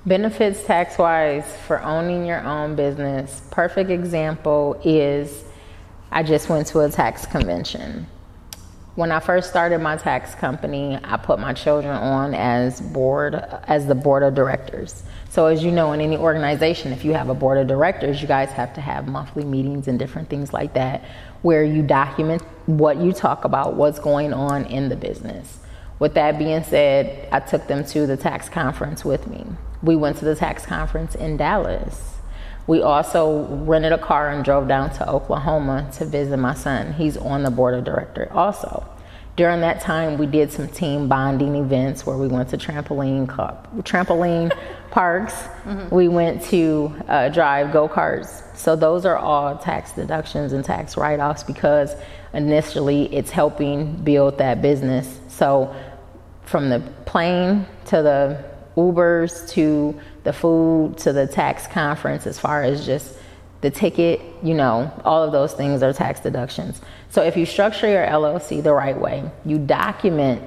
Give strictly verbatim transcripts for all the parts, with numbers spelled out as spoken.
Benefits tax-wise for owning your own business. Perfect example is I just went to a tax convention. When I first started my tax company, I put my children on as board, as the board of directors. So as you know, in any organization, if you have a board of directors, you guys have to have monthly meetings and different things like that, where you document what you talk about, what's going on in the business. With that being said, I took them to the tax conference with me. We went to the tax conference in Dallas. We also rented a car and drove down to Oklahoma to visit my son. He's on the board of directors also. During that time, we did some team bonding events where we went to trampoline club, trampoline parks. Mm-hmm. We went to uh, drive go-karts. So those are all tax deductions and tax write-offs because initially it's helping build that business. So from the plane to the Ubers to the food to the tax conference, as far as just the ticket, you know, all of those things are tax deductions. So if you structure your L L C the right way, you document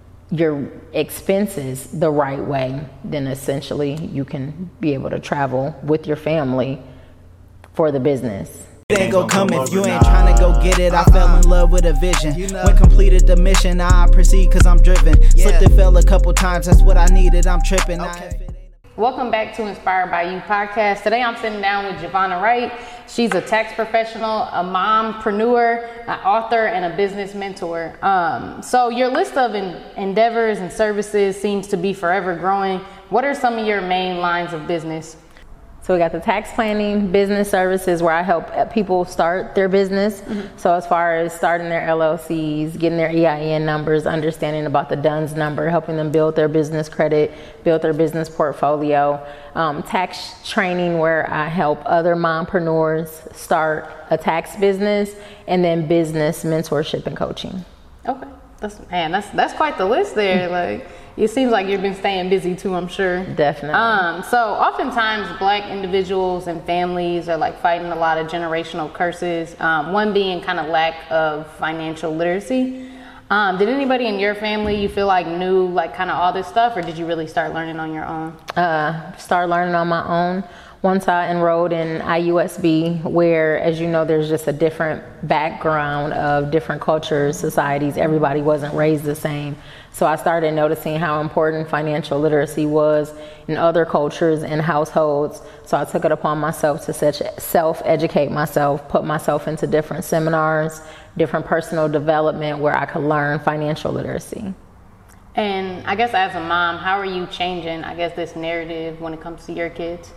your expenses the right way, then essentially you can be able to travel with your family for the business. It ain't gonna come if you ain't trying to go get it. I fell in love with a vision. When completed the mission, I proceed cause I'm driven. Slipped and fell a couple times, that's what I needed. I'm tripping. Okay. Welcome back to Inspired by You podcast. Today I'm sitting down with Giovanna Wright. She's a tax professional, a mompreneur, an author, and a business mentor. Um, so your list of en- endeavors and services seems to be forever growing. What are some of your main lines of business? So we got the tax planning, business services, where I help people start their business. Mm-hmm. So as far as starting their L L Cs, getting their E I N numbers, understanding about the D U N S number, helping them build their business credit, build their business portfolio. Um, tax training, where I help other mompreneurs start a tax business, and then business mentorship and coaching. Okay, that's man, that's that's quite the list there. Like. It seems like you've been staying busy too, I'm sure. Definitely. Um, so oftentimes black individuals and families are like fighting a lot of generational curses. Um, one being kind of lack of financial literacy. Um, did anybody in your family you feel like knew like kind of all this stuff, or did you really start learning on your own? Uh, start learning on my own. Once I enrolled in I U S B, where, as you know, there's just a different background of different cultures, societies. Everybody wasn't raised the same. So I started noticing how important financial literacy was in other cultures and households. So I took it upon myself to self-educate myself, put myself into different seminars, different personal development where I could learn financial literacy. And I guess as a mom, how are you changing, I guess, this narrative when it comes to your kids?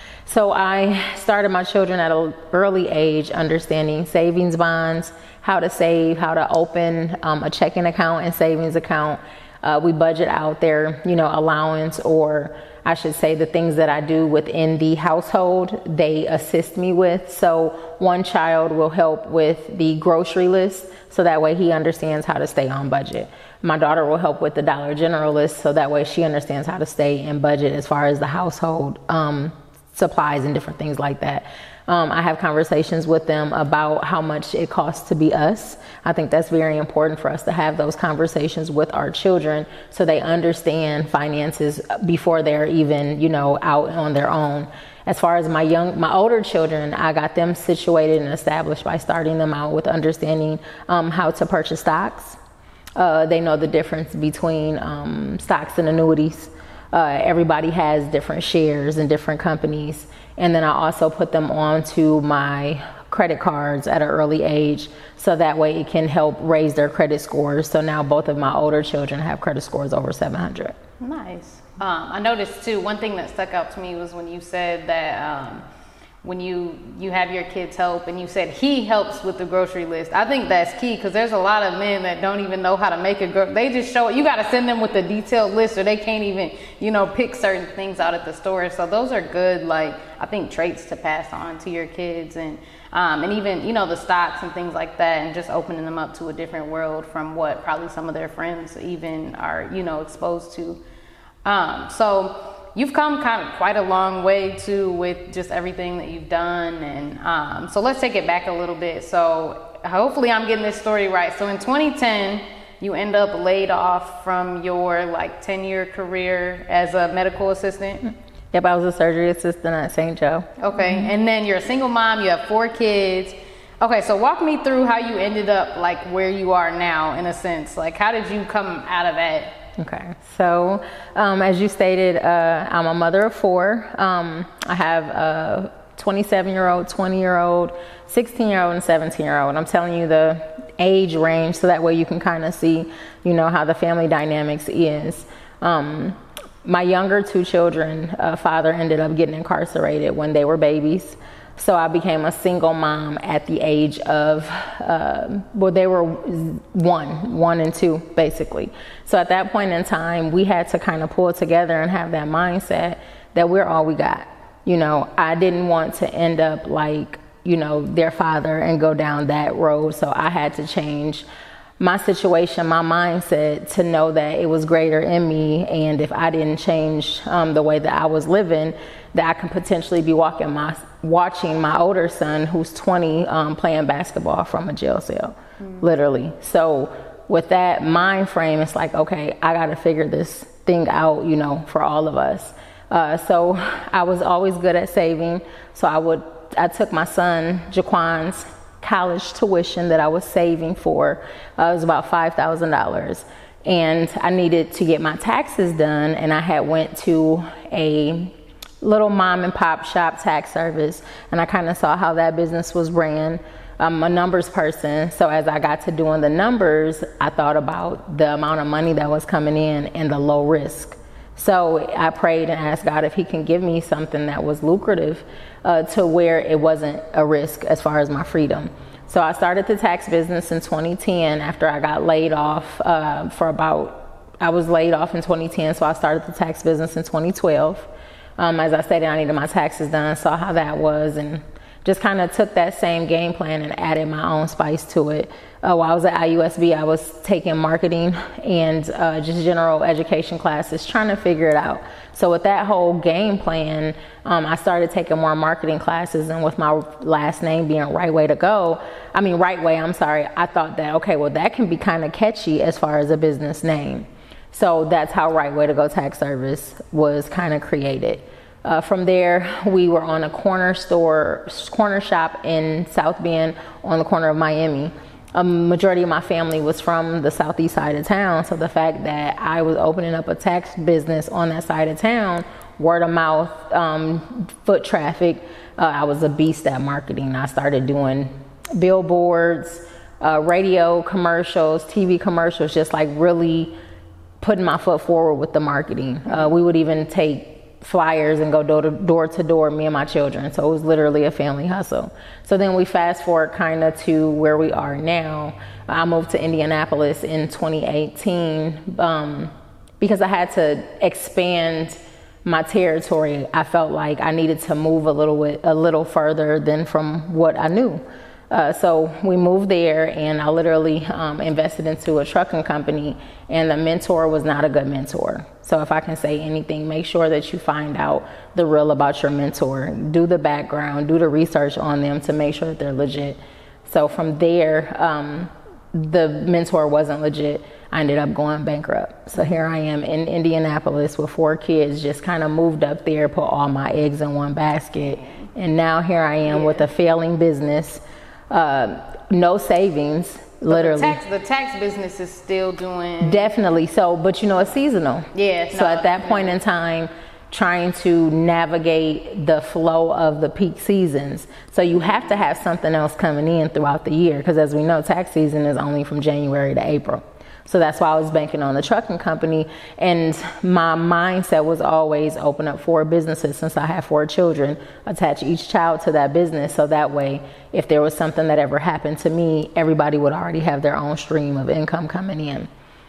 So I started my children at an early age understanding savings bonds, how to save, how to open um, a checking account and savings account. Uh, we budget out their, you know, allowance, or I should say the things that I do within the household, they assist me with. So one child will help with the grocery list, so that way he understands how to stay on budget. My daughter will help with the Dollar General list, so that way she understands how to stay in budget as far as the household um, supplies and different things like that. Um, I have conversations with them about how much it costs to be us. I think that's very important for us to have those conversations with our children so they understand finances before they're even, you know, out on their own. As far as my young, my older children, I got them situated and established by starting them out with understanding um, how to purchase stocks. Uh, they know the difference between um, stocks and annuities. Uh, everybody has different shares in different companies. And then I also put them onto my credit cards at an early age, so that way it can help raise their credit scores. So now both of my older children have credit scores over seven hundred. Nice. Um, I noticed too, one thing that stuck out to me was when you said that um, when you you have your kids help, and you said he helps with the grocery list. I think that's key, because there's a lot of men that don't even know how to make a gro- they just show it. You got to send them with a detailed list, or they can't even, you know, pick certain things out at the store. So those are good, like, I think, traits to pass on to your kids, and um, and even, you know, the stocks and things like that, and just opening them up to a different world from what probably some of their friends even are, you know, exposed to. Um, so you've come kind of quite a long way too with just everything that you've done. And um, so let's take it back a little bit. So hopefully I'm getting this story right. So in twenty ten, you end up laid off from your like ten year career as a medical assistant. Yep, I was a surgery assistant at Saint Joe. Okay, mm-hmm. And then you're a single mom, you have four kids. Okay, so walk me through how you ended up like where you are now, in a sense. Like, how did you come out of that? Okay, so um, as you stated, uh, I'm a mother of four. Um, I have a twenty-seven-year-old, twenty-year-old, sixteen-year-old, and seventeen-year-old. I'm telling you the age range so that way you can kind of see, you know, how the family dynamics is. Um, my younger two children, uh, father ended up getting incarcerated when they were babies. So I became a single mom at the age of, uh, well, they were one, one and two, basically. So at that point in time, we had to kind of pull together and have that mindset that we're all we got. You know, I didn't want to end up like, you know, their father and go down that road. So I had to change my situation, my mindset, to know that it was greater in me. And if I didn't change um, the way that I was living, that I could potentially be walking my, watching my older son, who's twenty, um, playing basketball from a jail cell, mm. literally. So with that mind frame, it's like, okay, I got to figure this thing out, you know, for all of us. Uh, so I was always good at saving. So I would, I took my son, Jaquan's college tuition that I was saving for. Uh, it was about five thousand dollars. And I needed to get my taxes done. And I had went to a little mom and pop shop tax service. And I kind of saw how that business was ran. I'm a numbers person. So as I got to doing the numbers, I thought about the amount of money that was coming in and the low risk. So I prayed and asked God if he can give me something that was lucrative uh, to where it wasn't a risk as far as my freedom. So I started the tax business in twenty ten after I got laid off uh, for about, I was laid off in twenty ten. So I started the tax business in twenty twelve. Um, as I stated, I needed my taxes done, saw how that was, and just kind of took that same game plan and added my own spice to it. Uh, while I was at I U S B, I was taking marketing and uh, just general education classes, trying to figure it out. So with that whole game plan, um, I started taking more marketing classes, and with my last name being Right Way to Go, I mean Right Way, I'm sorry, I thought that, okay, well that can be kind of catchy as far as a business name. So that's how Right Way to Go Tax Service was kind of created. Uh, from there, we were on a corner store, corner shop in South Bend on the corner of Miami. A majority of my family was from the southeast side of town, so the fact that I was opening up a tax business on that side of town, word of mouth, um, foot traffic, uh, I was a beast at marketing. I started doing billboards, uh, radio commercials, T V commercials, just like really putting my foot forward with the marketing. Uh, we would even take flyers and go door to door to door, me and my children. So it was literally a family hustle. So then we fast forward kind of to where we are now. I moved to Indianapolis in twenty eighteen um, because I had to expand my territory. I felt like I needed to move a little bit, a little further than from what I knew. Uh, so we moved there, and I literally um, invested into a trucking company, and the mentor was not a good mentor. So if I can say anything, make sure that you find out the real about your mentor. Do the background, do the research on them to make sure that they're legit. So from there, um, the mentor wasn't legit. I ended up going bankrupt. So here I am in Indianapolis with four kids, just kind of moved up there, put all my eggs in one basket. And now here I am yeah. with a failing business. Uh, no savings, literally. The tax, the tax business is still doing... Definitely. So, but you know, it's seasonal. Yeah. So no, at that point no. in time, trying to navigate the flow of the peak seasons. So you have to have something else coming in throughout the year, because as we know, tax season is only from January to April. So that's why I was banking on the trucking company. And my mindset was always open up four businesses since I have four children, attach each child to that business. So that way, if there was something that ever happened to me, everybody would already have their own stream of income coming in.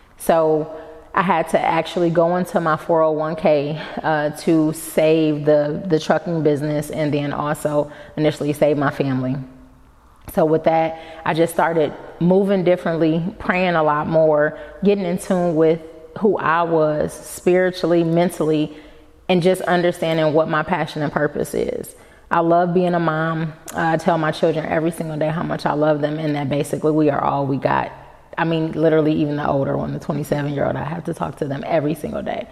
So I had to actually go into my four oh one k uh, to save the, the trucking business, and then also initially save my family. So with that, I just started moving differently, praying a lot more, getting in tune with who I was spiritually, mentally, and just understanding what my passion and purpose is. I love being a mom. I tell my children every single day how much I love them, and that basically we are all we got. I mean, literally even the older one, the twenty-seven year old, I have to talk to them every single day.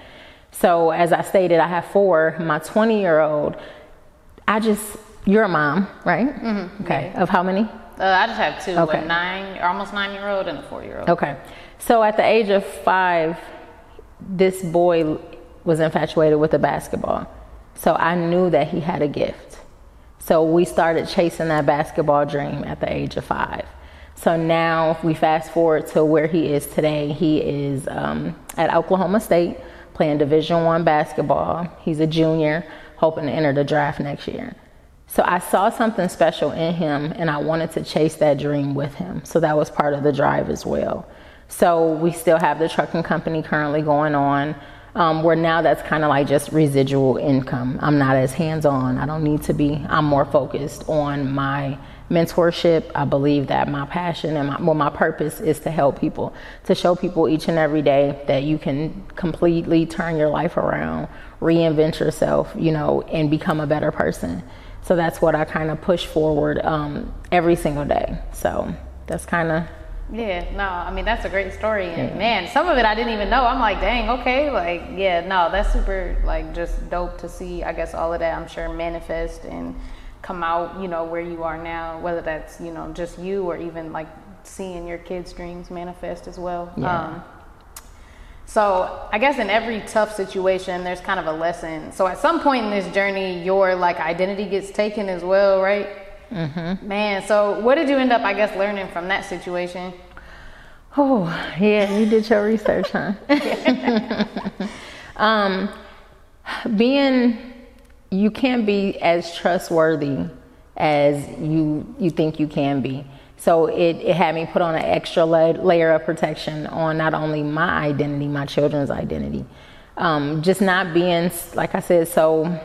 So as I stated, I have four. My twenty year old, I just, you're a mom, right? Mm-hmm. Okay. Yeah. Of how many? Uh, I just have two, Okay. a nine, almost nine year old and a four year old. Okay. So at the age of five, this boy was infatuated with the basketball. So I knew that he had a gift. So we started chasing that basketball dream at the age of five. So now we fast forward to where he is today. He is um, at Oklahoma State playing Division One basketball. He's a junior, hoping to enter the draft next year. So I saw something special in him, and I wanted to chase that dream with him. So that was part of the drive as well. So we still have the trucking company currently going on, um, where now that's kind of like just residual income. I'm not as hands-on. I don't need to be. I'm more focused on my mentorship. I believe that my passion and my, well, my purpose is to help people, to show people each and every day that you can completely turn your life around, reinvent yourself, you know, and become a better person. So that's what I kind of push forward um, every single day. So that's kind of. Yeah, no, I mean, that's a great story. And yeah. Man, some of it I didn't even know. I'm like, dang, okay. Like, yeah, no, that's super, like, just dope to see, I guess, all of that, I'm sure, manifest and come out, you know, where you are now, whether that's, you know, just you or even, like, seeing your kids' dreams manifest as well. Yeah. Um, so I guess in every tough situation, there's kind of a lesson. So at some point in this journey, your, like, identity gets taken as well, right? Mm-hmm. Man, so what did you end up, I guess, learning from that situation? Oh, yeah, you did your research, huh? um, being, you can't be as trustworthy as you you think you can be. So it, it had me put on an extra la- layer of protection on not only my identity, my children's identity. Um, just not being, like I said, so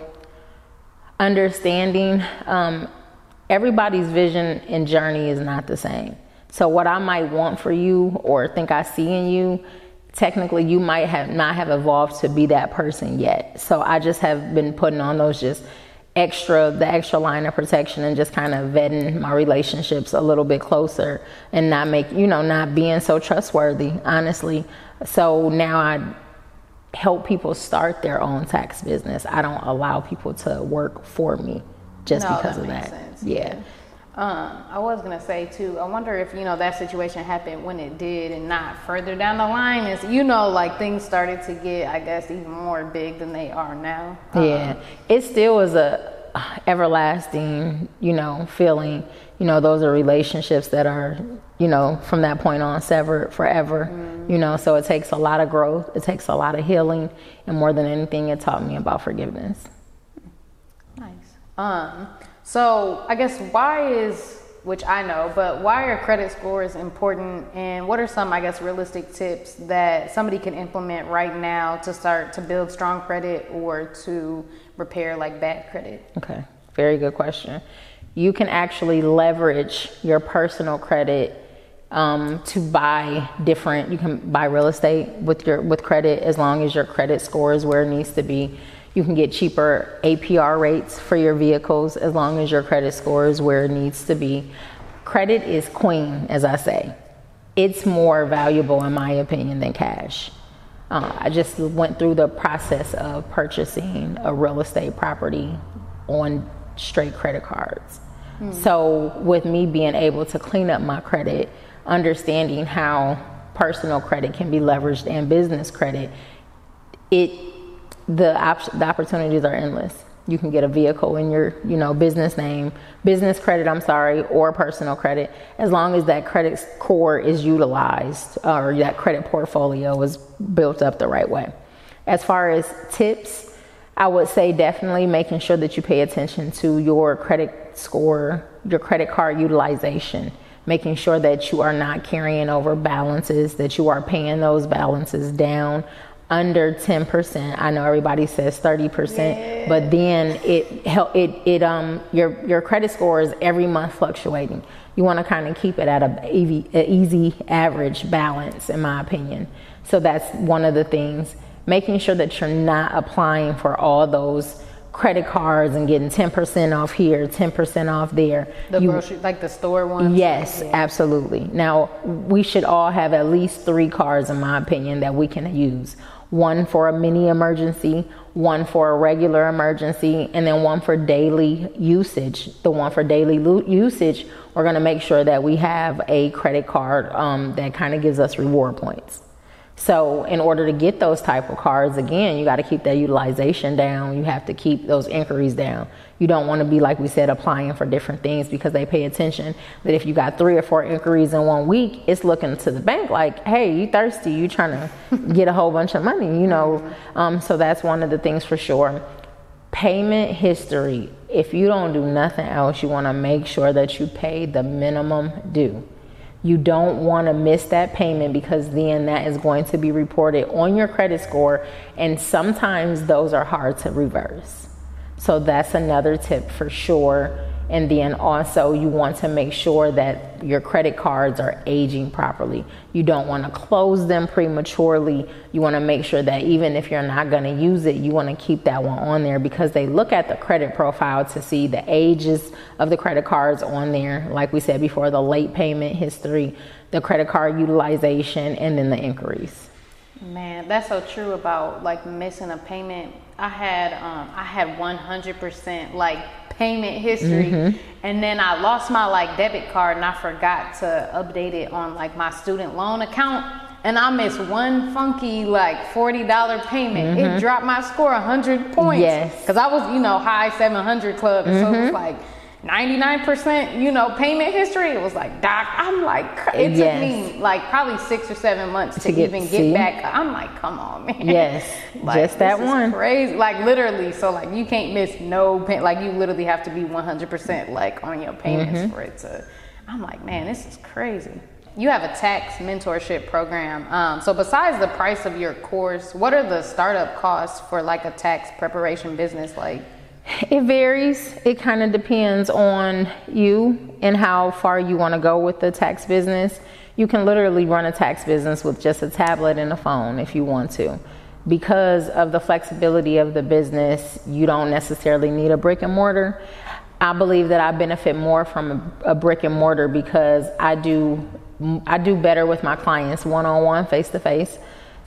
understanding um, everybody's vision and journey is not the same. So what I might want for you or think I see in you, technically you might have not have evolved to be that person yet. So I just have been putting on those just extra, the extra line of protection and just kind of vetting my relationships a little bit closer and not make, you know, not being so trustworthy, honestly. So now I help people start their own tax business. I don't allow people to work for me just no, because that of makes that. Sense. Yeah. Um, I was gonna say too, I wonder if, you know, that situation happened when it did and not further down the line, is, you know, like things started to get, I guess, even more big than they are now. Yeah, um, it still was a everlasting, you know, feeling. You know, those are relationships that are, you know, from that point on severed forever. Mm. You know, so it takes a lot of growth. It takes a lot of healing, and more than anything, it taught me about forgiveness. Nice. Um. So I guess why is, which I know, but why are credit scores important, and what are some, I guess, realistic tips that somebody can implement right now to start to build strong credit or to repair like bad credit? Okay, very good question. You can actually leverage your personal credit um, to buy different, you can buy real estate with your with credit as long as your credit score is where it needs to be. You can get cheaper A P R rates for your vehicles as long as your credit score is where it needs to be. Credit is queen, as I say. It's more valuable, in my opinion, than cash. Uh, I just went through the process of purchasing a real estate property on straight credit cards. Hmm. So with me being able to clean up my credit, understanding how personal credit can be leveraged and business credit, it the op- the opportunities are endless. You can get a vehicle in your, you know, business name, business credit, I'm sorry, or personal credit, as long as that credit score is utilized or that credit portfolio is built up the right way. As far as tips, I would say definitely making sure that you pay attention to your credit score, your credit card utilization, making sure that you are not carrying over balances, that you are paying those balances down under ten percent. I know everybody says thirty percent, yeah. But then it help it it um your your credit score is every month fluctuating. You want to kind of keep it at a easy, a easy average balance, in my opinion. So that's one of the things. Making sure that you're not applying for all those credit cards and getting ten percent off here, ten percent off there. The you, grocery, like the store ones? Yes, yeah. Absolutely. Now, we should all have at least three cards, in my opinion, that we can use. one for a mini emergency, one for a regular emergency, and then one for daily usage. The one for daily lo- usage, we're going to make sure that we have a credit card um, that kind of gives us reward points. So in order to get those type of cards, again, you got to keep that utilization down. You have to keep those inquiries down. You don't want to be, like we said, applying for different things, because they pay attention that if you got three or four inquiries in one week, it's looking to the bank like, hey, you thirsty, you trying to get a whole bunch of money, you know. Um, so that's one of the things for sure. Payment history. If you don't do nothing else, you want to make sure that you pay the minimum due. You don't want to miss that payment, because then that is going to be reported on your credit score, and sometimes those are hard to reverse. So that's another tip for sure. And then also you want to make sure that your credit cards are aging properly. You don't want to close them prematurely. You want to make sure that even if you're not going to use it, you want to keep that one on there, because they look at the credit profile to see the ages of the credit cards on there. Like we said before, the late payment history, the credit card utilization, and then the inquiries. Man, that's so true about like missing a payment. I had um I had one hundred percent like payment history, mm-hmm. and then I lost my like debit card, and I forgot to update it on like my student loan account, and I missed one funky like forty dollars payment. Mm-hmm. It dropped my score one hundred points. Yes, because I was, you know, high seven hundred club, and mm-hmm. so it was like ninety-nine percent, you know, payment history. It was like, Doc, I'm like, it took yes. me like probably six or seven months to, to get, even get see? back. I'm like, come on, man. Yes, like, just that this one. Is crazy, like literally. So like, you can't miss no pay. Like you literally have to be one hundred percent like on your payments mm-hmm. for it to. I'm like, man, this is crazy. You have a tax mentorship program. Um, so besides the price of your course, what are the startup costs for like a tax preparation business like? It varies. It kind of depends on you and how far you want to go with the tax business. You can literally run a tax business with just a tablet and a phone if you want to. Because of the flexibility of the business, you don't necessarily need a brick and mortar. I believe that I benefit more from a, a brick and mortar, because I do I do better with my clients one-on-one, face-to-face.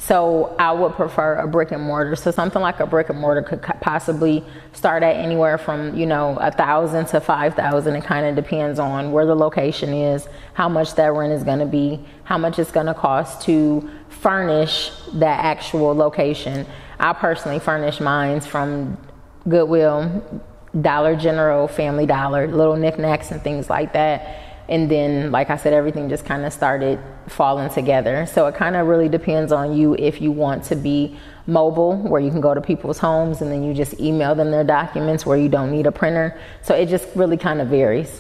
So I would prefer a brick and mortar. So something like a brick and mortar could possibly start at anywhere from, you know, a thousand to five thousand. It kind of depends on where the location is, how much that rent is going to be, how much it's going to cost to furnish that actual location. I personally furnish mines from Goodwill, Dollar General, Family Dollar, little knickknacks and things like that. And then, like I said, everything just kind of started falling together. So it kind of really depends on you if you want to be mobile, where you can go to people's homes and then you just email them their documents, where you don't need a printer. So it just really kind of varies.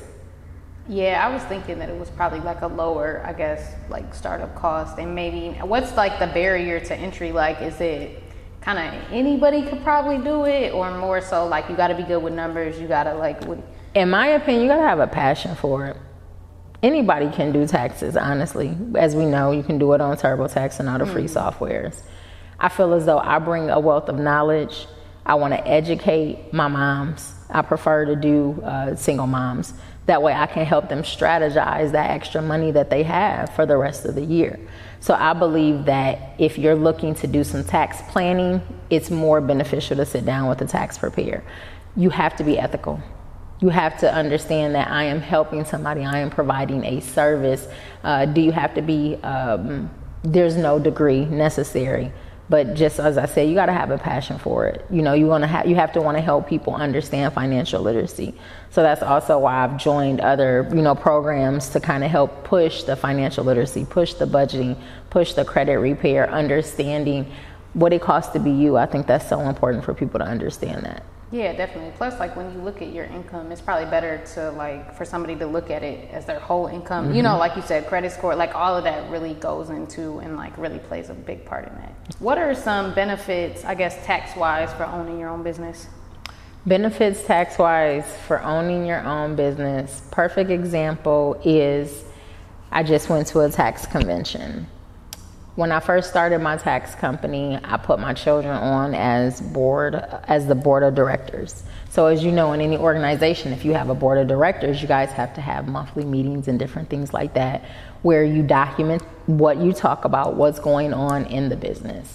Yeah, I was thinking that it was probably like a lower, I guess, like startup cost. And maybe, what's like the barrier to entry? Like, is it kind of anybody could probably do it, or more so like you got to be good with numbers? You got to like, what? In my opinion, you got to have a passion for it. Anybody can do taxes, honestly. As we know, you can do it on TurboTax and all the free mm-hmm. softwares. I feel as though I bring a wealth of knowledge. I want to educate my moms. I prefer to do uh, single moms. That way I can help them strategize that extra money that they have for the rest of the year. So I believe that if you're looking to do some tax planning, it's more beneficial to sit down with a tax preparer. You have to be ethical. You have to understand that I am helping somebody. I am providing a service. Uh, do you have to be, um, there's no degree necessary. But just as I said, you got to have a passion for it. You know, you want to have, you have to want to help people understand financial literacy. So that's also why I've joined other, you know, programs to kind of help push the financial literacy, push the budgeting, push the credit repair, understanding what it costs to be you. I think that's so important for people to understand that. Yeah, definitely. Plus, like when you look at your income, it's probably better to like for somebody to look at it as their whole income. Mm-hmm. You know, like you said, credit score, like all of that really goes into and like really plays a big part in that. What are some benefits, I guess, tax-wise for owning your own business? Benefits tax-wise for owning your own business. Perfect example is I just went to a tax convention. When I first started my tax company, I put my children on as board, as the board of directors. So as you know, in any organization, if you have a board of directors, you guys have to have monthly meetings and different things like that, where you document what you talk about, what's going on in the business.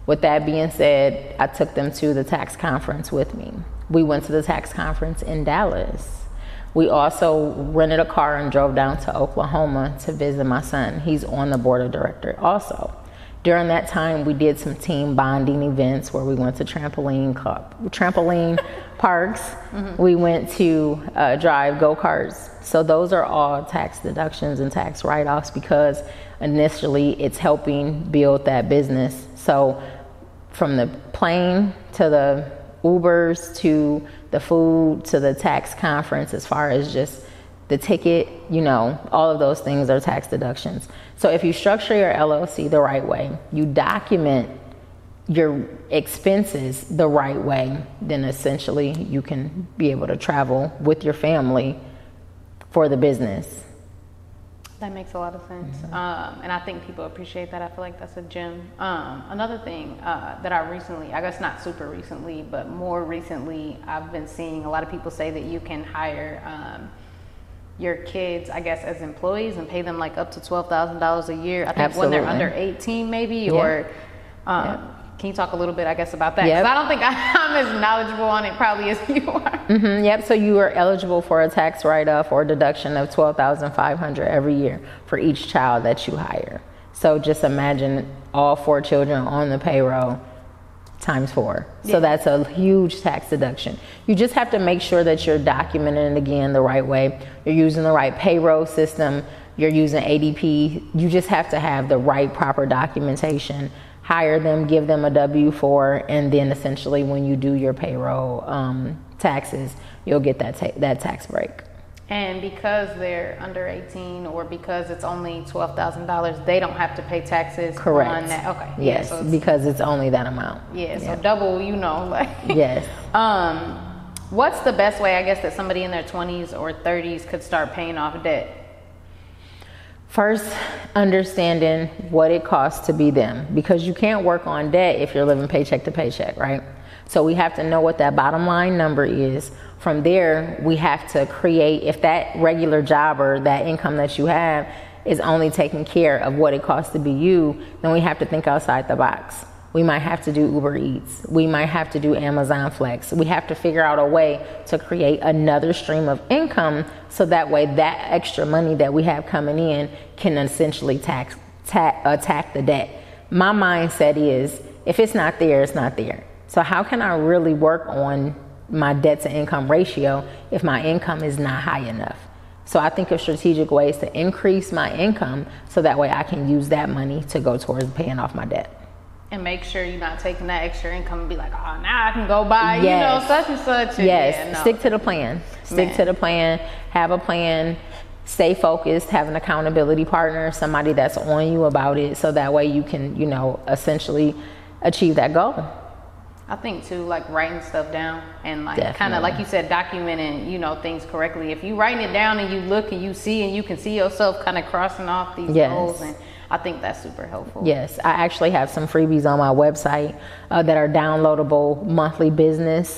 With that being said, I took them to the tax conference with me. We went to the tax conference in Dallas. We also rented a car and drove down to Oklahoma to visit my son. He's on the board of directors also. During that time, we did some team bonding events where we went to trampoline club, trampoline parks. Mm-hmm. We went to uh, drive go-karts. So those are all tax deductions and tax write-offs because initially it's helping build that business. So from the plane to the Ubers to the food to the tax conference, as far as just the ticket, you know, all of those things are tax deductions. So if you structure your L L C the right way, you document your expenses the right way, then essentially you can be able to travel with your family for the business. That makes a lot of sense. Mm-hmm. Um, and I think people appreciate that. I feel like that's a gem. Um, another thing uh, that I recently, I guess not super recently, but more recently, I've been seeing a lot of people say that you can hire um, your kids, I guess, as employees and pay them like up to twelve thousand dollars a year. I think Absolutely. When they're under eighteen maybe, yeah. or um, yeah. Can you talk a little bit, I guess, about that? Because yep. I don't think I, I'm as knowledgeable on it probably as you are. Mm-hmm, yep, so you are eligible for a tax write-off or deduction of twelve thousand five hundred dollars every year for each child that you hire. So just imagine all four children on the payroll times four. Yeah. So that's a huge tax deduction. You just have to make sure that you're documenting it again the right way. You're using the right payroll system. You're using A D P. You just have to have the right proper documentation. Hire them, give them a W four, and then essentially when you do your payroll um, taxes, you'll get that ta- that tax break. And because they're under eighteen or because it's only twelve thousand dollars, they don't have to pay taxes Correct. On that? Okay. Yes, yeah, so it's, because it's only that amount. Yeah, so yeah. double, you know. like. Yes. Um, what's the best way, I guess, that somebody in their twenties or thirties could start paying off debt? First, understanding what it costs to be them, because you can't work on debt if you're living paycheck to paycheck, right? So we have to know what that bottom line number is. From there, we have to create, if that regular job or that income that you have is only taking care of what it costs to be you, then we have to think outside the box. We might have to do Uber Eats. We might have to do Amazon Flex. We have to figure out a way to create another stream of income so that way that extra money that we have coming in can essentially tax, ta- attack the debt. My mindset is, if it's not there, it's not there. So how can I really work on my debt to income ratio if my income is not high enough? So I think of strategic ways to increase my income so that way I can use that money to go towards paying off my debt. And make sure you're not taking that extra income and be like, oh, now I can go buy, yes. you know, such and such. And yes, yeah, no. Stick to the plan. Stick Man. to the plan. Have a plan. Stay focused. Have an accountability partner, somebody that's on you about it, so that way you can, you know, essentially achieve that goal. I think too, like writing stuff down and like kind of like you said, documenting, you know, things correctly. If you writing it down and you look and you see and you can see yourself kind of crossing off these yes. goals, and I think that's super helpful. Yes, I actually have some freebies on my website uh, that are downloadable monthly business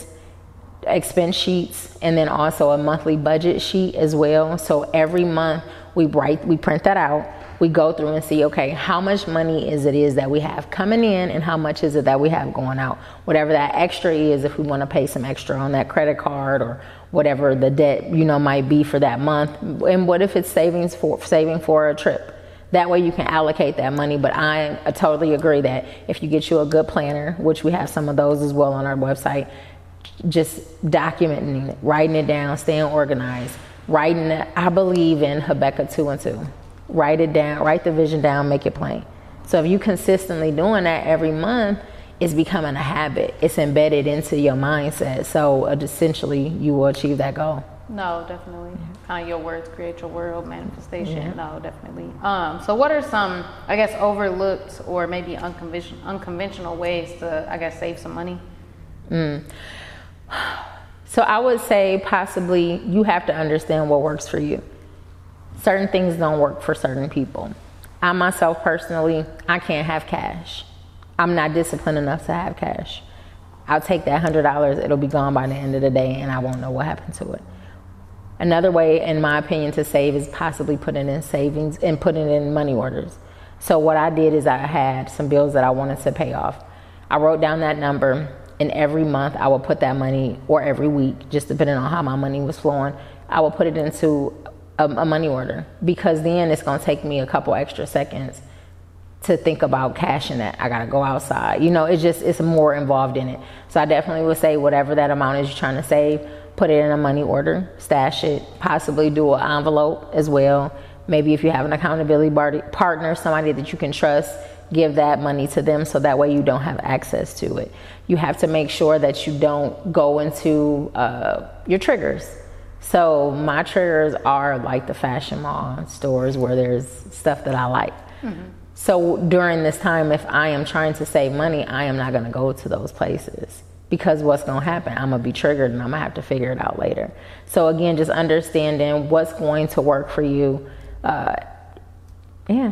expense sheets, and then also a monthly budget sheet as well. So every month we write, we print that out. We go through and see, okay, how much money is it is that we have coming in and how much is it that we have going out. Whatever that extra is, if we want to pay some extra on that credit card or whatever the debt, you know, might be for that month. And what if it's savings for saving for a trip? That way you can allocate that money. But I, I totally agree that if you get you a good planner, which we have some of those as well on our website, just documenting it, writing it down, staying organized, writing it. I believe in Habakkuk two and two. Write it down, write the vision down, make it plain. So if you consistently doing that every month, it's becoming a habit. It's embedded into your mindset. So uh, essentially you will achieve that goal. No, definitely. Kind of your words create your world, manifestation. Yeah. No, definitely. Um, so what are some, I guess, overlooked or maybe unconventional, unconventional ways to, I guess, save some money? Mm. So I would say possibly you have to understand what works for you. Certain things don't work for certain people. I myself personally, I can't have cash. I'm not disciplined enough to have cash. I'll take that one hundred dollars, it'll be gone by the end of the day and I won't know what happened to it. Another way, in my opinion, to save is possibly putting in savings and putting in money orders. So what I did is I had some bills that I wanted to pay off. I wrote down that number, and every month I would put that money, or every week, just depending on how my money was flowing, I would put it into a, a money order, because then it's going to take me a couple extra seconds to think about cashing that. I got to go outside. You know, it's just, it's more involved in it. So I definitely would say whatever that amount is you're trying to save, put it in a money order, stash it, possibly do an envelope as well. Maybe if you have an accountability partner, somebody that you can trust, give that money to them so that way you don't have access to it. You have to make sure that you don't go into uh, your triggers. So my triggers are like the fashion mall stores where there's stuff that I like. Mm-hmm. So during this time, if I am trying to save money, I am not going to go to those places, because what's going to happen? I'm going to be triggered and I'm going to have to figure it out later. So again, just understanding what's going to work for you. Uh, yeah.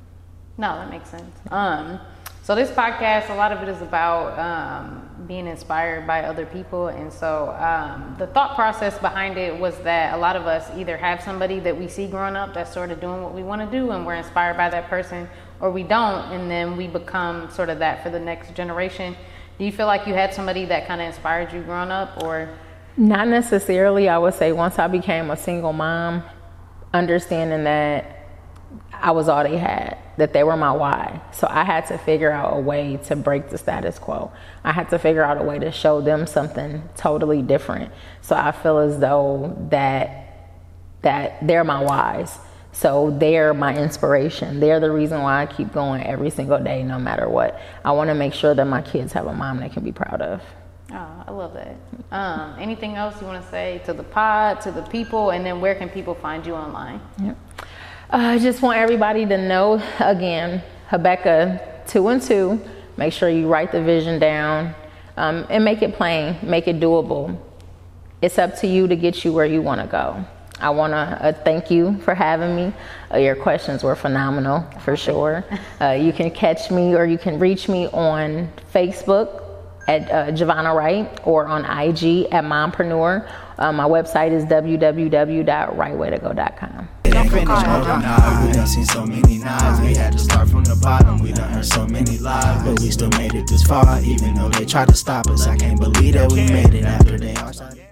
No, that makes sense. Um, so this podcast, a lot of it is about um, being inspired by other people. And so um, the thought process behind it was that a lot of us either have somebody that we see growing up that's sort of doing what we want to do and we're inspired by that person, or we don't, and then we become sort of that for the next generation. Do you feel like you had somebody that kind of inspired you growing up, or? Not necessarily. I would say once I became a single mom, understanding that I was all they had, that they were my why. So I had to figure out a way to break the status quo. I had to figure out a way to show them something totally different. So I feel as though that that they're my whys. So they're my inspiration. They're the reason why I keep going every single day, no matter what. I want to make sure that my kids have a mom they can be proud of. Oh, I love that. Um, anything else you want to say to the pod, to the people, and then where can people find you online? Yep. Uh, I just want everybody to know, again, Habakkuk two and two. Make sure you write the vision down um, and make it plain, make it doable. It's up to you to get you where you want to go. I want to uh, thank you for having me. Uh, your questions were phenomenal, for sure. Uh, you can catch me, or you can reach me on Facebook at uh, Giovanna Wright, or on I G at Mompreneur. Uh, my website is w w w dot right way to go dot com. It ain't finished overnight. We done seen so many knives. We had to start from the bottom. We done heard so many lies, but we still made it this far. Even though they tried to stop us, I can't believe that we made it after they all started.